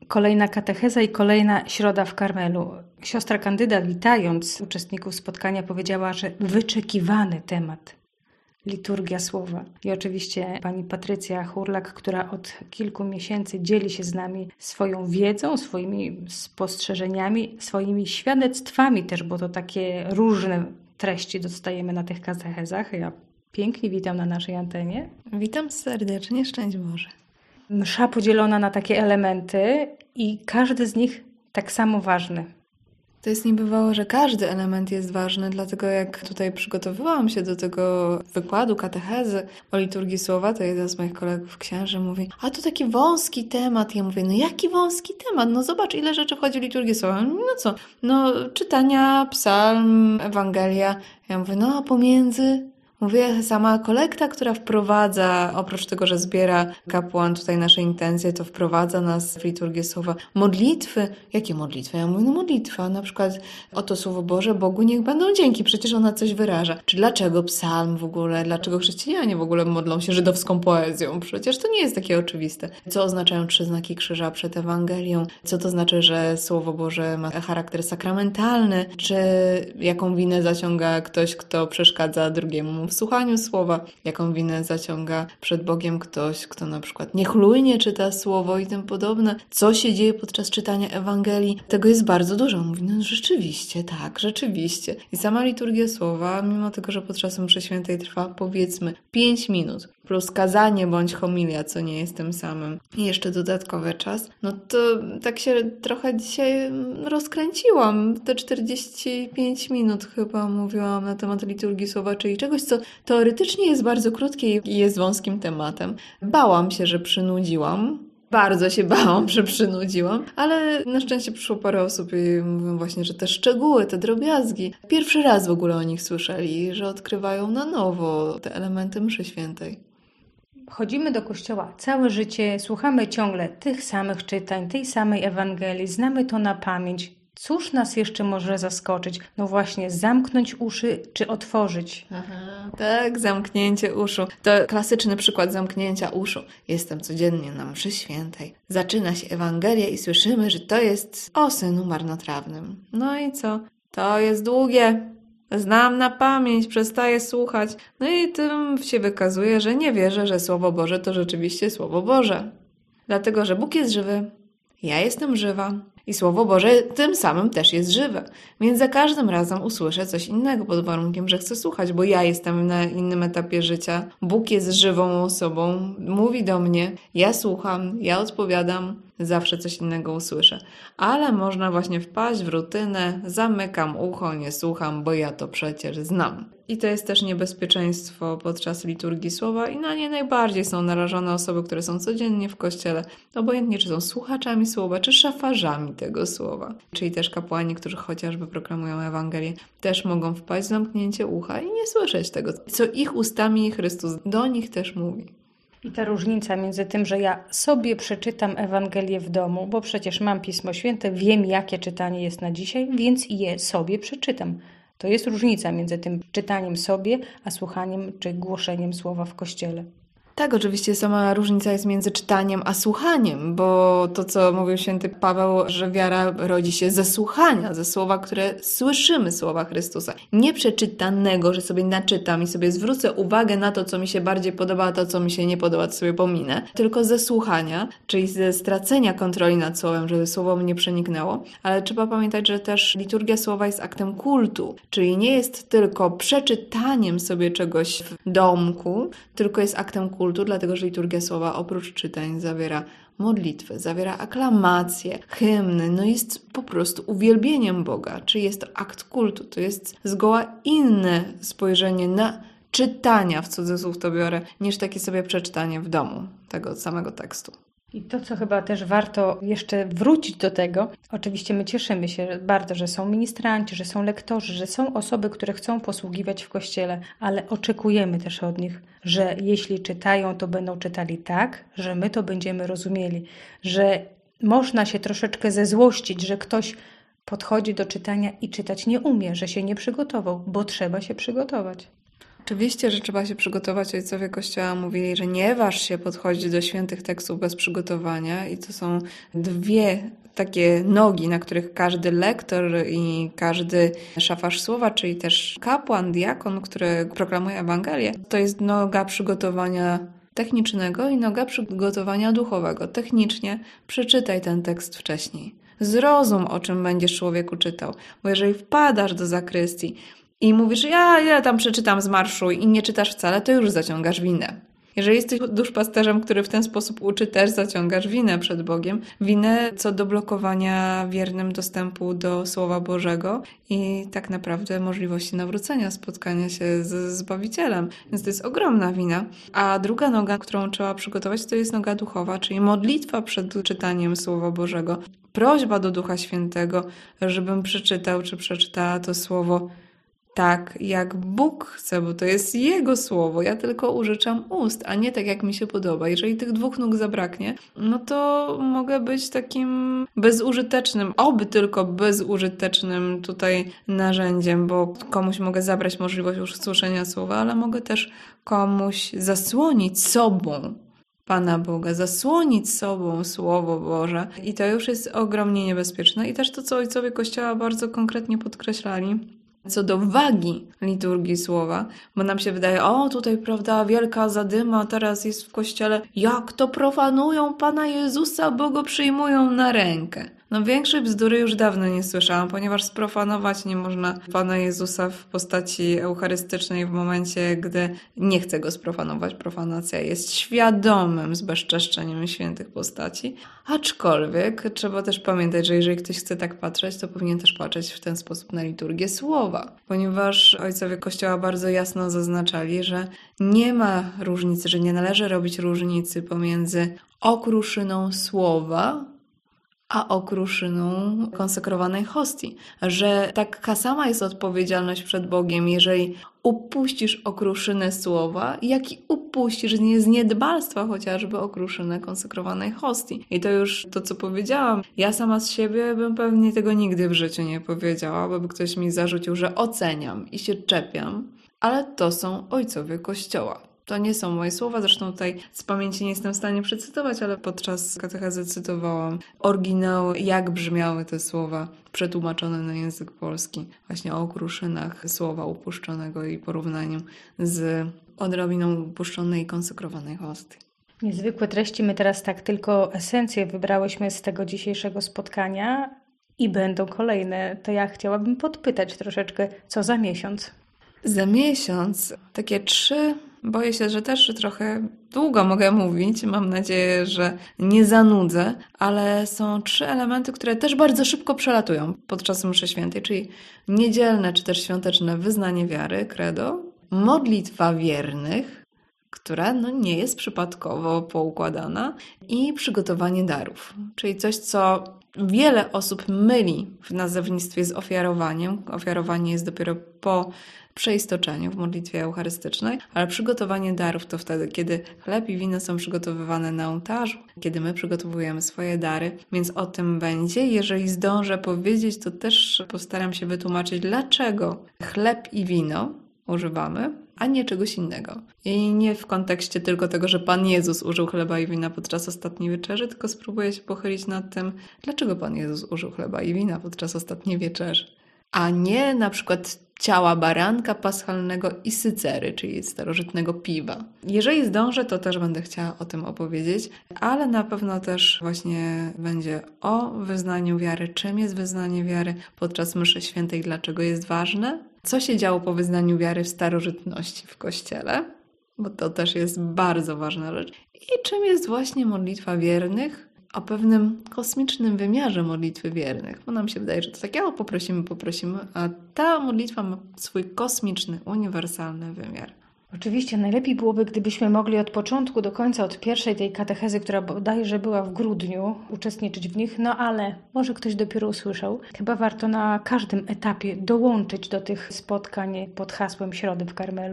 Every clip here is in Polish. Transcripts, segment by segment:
Kolejna katecheza i kolejna środa w Karmelu. Siostra Kandyda, witając uczestników spotkania, powiedziała, że wyczekiwany temat. Liturgia słowa. I oczywiście pani Patrycja Hurlak, która od kilku miesięcy dzieli się z nami swoją wiedzą, swoimi spostrzeżeniami, swoimi świadectwami też, bo to takie różne treści dostajemy na tych katechezach. Ja pięknie witam na naszej antenie. Witam serdecznie, szczęść Boże. Msza podzielona na takie elementy i każdy z nich tak samo ważny. To jest niebywało, że każdy element jest ważny, dlatego jak tutaj przygotowywałam się do tego wykładu, katechezy o liturgii słowa, to jeden z moich kolegów księży mówi, a to taki wąski temat. Ja mówię, no jaki wąski temat? No zobacz, ile rzeczy wchodzi w liturgię słowa. No co? No czytania, psalm, Ewangelia. Ja mówię, no a pomiędzy... Mówię, sama kolekta, która wprowadza, oprócz tego, że zbiera kapłan tutaj nasze intencje, to wprowadza nas w liturgię słowa. Modlitwy. Jakie modlitwy? Ja mówię, no modlitwa. Na przykład oto Słowo Boże, Bogu niech będą dzięki. Przecież ona coś wyraża. Czy dlaczego psalm w ogóle? Dlaczego chrześcijanie w ogóle modlą się żydowską poezją? Przecież to nie jest takie oczywiste. Co oznaczają 3 znaki krzyża przed Ewangelią? Co to znaczy, że Słowo Boże ma charakter sakramentalny? Czy jaką winę zaciąga ktoś, kto przeszkadza drugiemu w słuchaniu słowa, jaką winę zaciąga przed Bogiem ktoś, kto na przykład niechlujnie czyta słowo i tym podobne. Co się dzieje podczas czytania Ewangelii? Tego jest bardzo dużo. Mówi, no rzeczywiście, tak, rzeczywiście. I sama liturgia słowa, mimo tego, że podczas mszy świętej trwa powiedzmy 5 minut, plus kazanie bądź homilia, co nie jest tym samym, i jeszcze dodatkowy czas, no to tak się trochę dzisiaj rozkręciłam. Te 45 minut chyba mówiłam na temat liturgii słowa, czyli czegoś, co teoretycznie jest bardzo krótkie i jest wąskim tematem. Bałam się, że przynudziłam. Bardzo się bałam, że przynudziłam, ale na szczęście przyszło parę osób i mówią właśnie, że te szczegóły, te drobiazgi, pierwszy raz w ogóle o nich słyszeli, że odkrywają na nowo te elementy mszy świętej. Chodzimy do kościoła całe życie, słuchamy ciągle tych samych czytań, tej samej Ewangelii, znamy to na pamięć. Cóż nas jeszcze może zaskoczyć? No właśnie, zamknąć uszy czy otworzyć? Aha, tak, zamknięcie uszu. To klasyczny przykład zamknięcia uszu. Jestem codziennie na mszy świętej. Zaczyna się Ewangelia i słyszymy, że to jest o synu marnotrawnym. No i co? To jest długie. Znam na pamięć, przestaję słuchać. No i tym się wykazuje, że nie wierzę, że Słowo Boże to rzeczywiście Słowo Boże. Dlatego, że Bóg jest żywy. Ja jestem żywa. I Słowo Boże tym samym też jest żywe. Więc za każdym razem usłyszę coś innego pod warunkiem, że chcę słuchać, bo ja jestem na innym etapie życia. Bóg jest żywą osobą, mówi do mnie, ja słucham, ja odpowiadam, zawsze coś innego usłyszę. Ale można właśnie wpaść w rutynę, zamykam ucho, nie słucham, bo ja to przecież znam. I to jest też niebezpieczeństwo podczas liturgii słowa i na nie najbardziej są narażone osoby, które są codziennie w kościele, obojętnie czy są słuchaczami słowa, czy szafarzami tego słowa. Czyli też kapłani, którzy chociażby proklamują Ewangelię, też mogą wpaść w zamknięcie ucha i nie słyszeć tego, co ich ustami Chrystus do nich też mówi. I ta różnica między tym, że ja sobie przeczytam Ewangelię w domu, bo przecież mam Pismo Święte, wiem jakie czytanie jest na dzisiaj, więc je sobie przeczytam. To jest różnica między tym czytaniem sobie, a słuchaniem czy głoszeniem słowa w kościele. Tak, oczywiście sama różnica jest między czytaniem a słuchaniem, bo to, co mówił święty Paweł, że wiara rodzi się ze słuchania, ze słowa, które słyszymy, słowa Chrystusa. Nie przeczytanego, że sobie naczytam i sobie zwrócę uwagę na to, co mi się bardziej podoba, a to, co mi się nie podoba, to sobie pominę, tylko ze słuchania, czyli ze stracenia kontroli nad słowem, żeby słowo mnie przeniknęło. Ale trzeba pamiętać, że też liturgia słowa jest aktem kultu, czyli nie jest tylko przeczytaniem sobie czegoś w domku, tylko jest aktem kultu, dlatego że liturgia słowa oprócz czytań zawiera modlitwy, zawiera aklamacje, hymny, no jest po prostu uwielbieniem Boga, czyli jest to akt kultu, to jest zgoła inne spojrzenie na czytania, w cudzysłów to biorę, niż takie sobie przeczytanie w domu tego samego tekstu. I to, co chyba też warto jeszcze wrócić do tego, oczywiście my cieszymy się bardzo, że są ministranci, że są lektorzy, że są osoby, które chcą posługiwać w Kościele, ale oczekujemy też od nich, że jeśli czytają, to będą czytali tak, że my to będziemy rozumieli, że można się troszeczkę zezłościć, że ktoś podchodzi do czytania i czytać nie umie, że się nie przygotował, bo trzeba się przygotować. Oczywiście, że trzeba się przygotować. Ojcowie Kościoła mówili, że nie waż się podchodzić do świętych tekstów bez przygotowania i to są dwie takie nogi, na których każdy lektor i każdy szafarz słowa, czyli też kapłan, diakon, który proklamuje Ewangelię, to jest noga przygotowania technicznego i noga przygotowania duchowego. Technicznie przeczytaj ten tekst wcześniej. Zrozum, o czym będziesz człowieku czytał, bo jeżeli wpadasz do zakrystii i mówisz, ja tam przeczytam z marszu i nie czytasz wcale, to już zaciągasz winę. Jeżeli jesteś duszpasterzem, który w ten sposób uczy, też zaciągasz winę przed Bogiem. Winę co do blokowania wiernym dostępu do Słowa Bożego i tak naprawdę możliwości nawrócenia, spotkania się z Zbawicielem. Więc to jest ogromna wina. A druga noga, którą trzeba przygotować, to jest noga duchowa, czyli modlitwa przed czytaniem Słowa Bożego. Prośba do Ducha Świętego, żebym przeczytał czy przeczytała to Słowo tak, jak Bóg chce, bo to jest Jego słowo. Ja tylko użyczam ust, a nie tak, jak mi się podoba. Jeżeli tych dwóch nóg zabraknie, no to mogę być takim bezużytecznym, oby tylko bezużytecznym tutaj narzędziem, bo komuś mogę zabrać możliwość usłyszenia słowa, ale mogę też komuś zasłonić sobą Pana Boga, zasłonić sobą Słowo Boże. I to już jest ogromnie niebezpieczne. I też to, co ojcowie Kościoła bardzo konkretnie podkreślali, co do wagi liturgii słowa, bo nam się wydaje, tutaj, prawda, wielka zadyma teraz jest w Kościele, jak to profanują Pana Jezusa, bo Go przyjmują na rękę. No większej bzdury już dawno nie słyszałam, ponieważ sprofanować nie można Pana Jezusa w postaci eucharystycznej w momencie, gdy nie chce Go sprofanować. Profanacja jest świadomym zbezczeszczeniem świętych postaci. Aczkolwiek trzeba też pamiętać, że jeżeli ktoś chce tak patrzeć, to powinien też patrzeć w ten sposób na liturgię słowa. Ponieważ ojcowie Kościoła bardzo jasno zaznaczali, że nie ma różnicy, że nie należy robić różnicy pomiędzy okruszyną słowa a okruszyną konsekrowanej hostii. Że taka sama jest odpowiedzialność przed Bogiem, jeżeli upuścisz okruszynę słowa, jak i upuścisz z niedbalstwa chociażby okruszynę konsekrowanej hostii. I to już to, co powiedziałam. Ja sama z siebie bym pewnie tego nigdy w życiu nie powiedziała, bo by ktoś mi zarzucił, że oceniam i się czepiam. Ale to są ojcowie Kościoła. To nie są moje słowa, zresztą tutaj z pamięci nie jestem w stanie przecytować, ale podczas katechezy cytowałam oryginał, jak brzmiały te słowa przetłumaczone na język polski. Właśnie o okruszynach słowa upuszczonego i porównaniu z odrobiną upuszczonej i konsekrowanej hostii. Niezwykłe treści. My teraz tak tylko esencję wybrałyśmy z tego dzisiejszego spotkania i będą kolejne. To ja chciałabym podpytać troszeczkę, co za miesiąc? Za miesiąc takie 3... Boję się, że też trochę długo mogę mówić. Mam nadzieję, że nie zanudzę, ale są 3 elementy, które też bardzo szybko przelatują podczas mszy świętej, czyli niedzielne czy też świąteczne wyznanie wiary, credo, modlitwa wiernych, która nie jest przypadkowo poukładana i przygotowanie darów, czyli coś, co wiele osób myli w nazewnictwie z ofiarowaniem. Ofiarowanie jest dopiero po przeistoczeniu w modlitwie eucharystycznej, ale przygotowanie darów to wtedy, kiedy chleb i wino są przygotowywane na ołtarzu, kiedy my przygotowujemy swoje dary, więc o tym będzie. Jeżeli zdążę powiedzieć, to też postaram się wytłumaczyć, dlaczego chleb i wino używamy, a nie czegoś innego. I nie w kontekście tylko tego, że Pan Jezus użył chleba i wina podczas ostatniej wieczerzy, tylko spróbuję się pochylić nad tym, dlaczego Pan Jezus użył chleba i wina podczas ostatniej wieczerzy, a nie na przykład ciała baranka paschalnego i sycery, czyli starożytnego piwa. Jeżeli zdążę, to też będę chciała o tym opowiedzieć, ale na pewno też właśnie będzie o wyznaniu wiary, czym jest wyznanie wiary podczas mszy świętej, dlaczego jest ważne, co się działo po wyznaniu wiary w starożytności w Kościele, bo to też jest bardzo ważna rzecz, i czym jest właśnie modlitwa wiernych, o pewnym kosmicznym wymiarze modlitwy wiernych, bo nam się wydaje, że to tak, poprosimy, a ta modlitwa ma swój kosmiczny, uniwersalny wymiar. Oczywiście najlepiej byłoby, gdybyśmy mogli od początku do końca, od pierwszej tej katechezy, która bodajże była w grudniu, uczestniczyć w nich, ale może ktoś dopiero usłyszał. Chyba warto na każdym etapie dołączyć do tych spotkań pod hasłem Środy w Karmelu.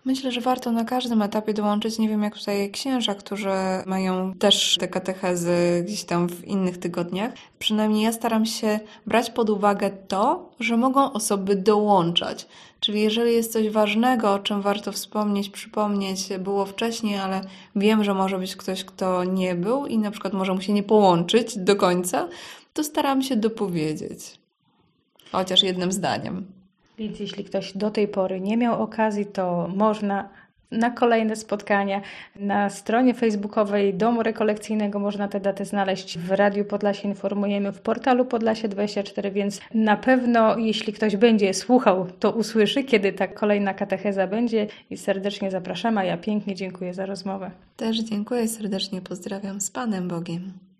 Myślę, że warto na każdym etapie dołączyć, nie wiem jak tutaj księża, którzy mają też te katechezy gdzieś tam w innych tygodniach. Przynajmniej ja staram się brać pod uwagę to, że mogą osoby dołączać. Czyli jeżeli jest coś ważnego, o czym warto wspomnieć, przypomnieć, było wcześniej, ale wiem, że może być ktoś, kto nie był i na przykład może mu się nie połączyć do końca, to staram się dopowiedzieć. Chociaż jednym zdaniem. Więc jeśli ktoś do tej pory nie miał okazji, to można na kolejne spotkania. Na stronie facebookowej Domu Rekolekcyjnego można te daty znaleźć. W Radiu Podlasie informujemy, w portalu Podlasie24, więc na pewno jeśli ktoś będzie słuchał, to usłyszy, kiedy ta kolejna katecheza będzie i serdecznie zapraszamy, a ja pięknie dziękuję za rozmowę. Też dziękuję serdecznie, pozdrawiam z Panem Bogiem.